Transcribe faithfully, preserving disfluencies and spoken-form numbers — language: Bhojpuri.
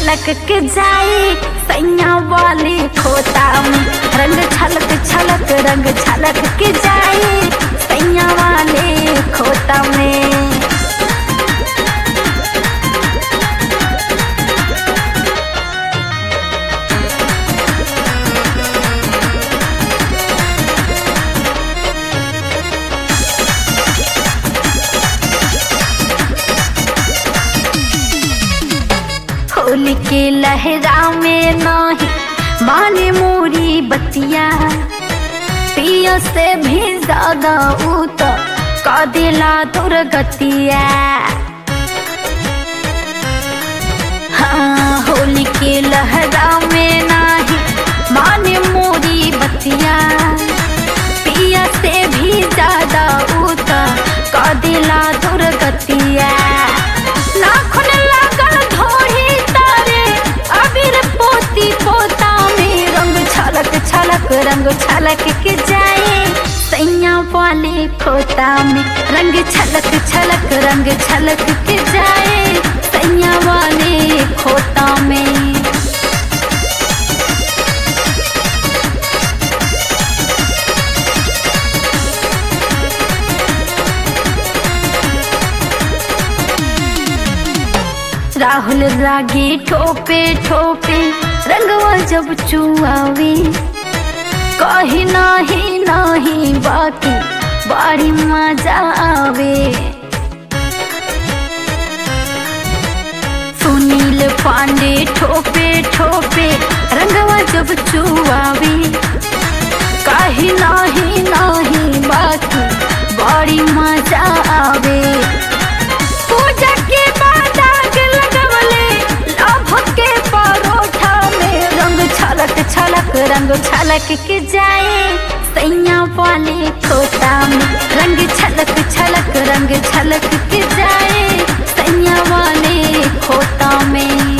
छलक के जाए सैया वाले खोता में। रंग छलक छलक रंग छलक के जाए सैया वाले खोता में। होली के लहरा में नाही माने मोरी बतिया, पिया से भी ज्यादा उत का दिला दुर्गतिया। हाँ होली के लहरा में नाही माने मोरी बतिया, पिया से भी ज्यादा उत का दिला दुर्गतिया। नाखून लागल धोड़ी तारे अबीर पोती पोता में। रंग छलक छलक रंग छलक के जाए सैया वाले खोता में। रंग छलक छलक रंग छलक के जाए सैया वाले खोता में। राहुल रागी ठोपे ठोपे रंगवा जब चुआवे, कहीं नाही नाही बाकी बड़ी मजा आवे। सुनील पांडे ठोपे ठोपे रंगवा जब चुआवे, कहीं नाही नाही बाकी बड़ी मजा आवे। पूजा के बाद आग लगवले लभ के परोठा में। रंग छलक छलक रंग छलक के जाए सैया वाले खोता में। रंग छलक छलक रंग छलक के जाए सैया वाले खोता में।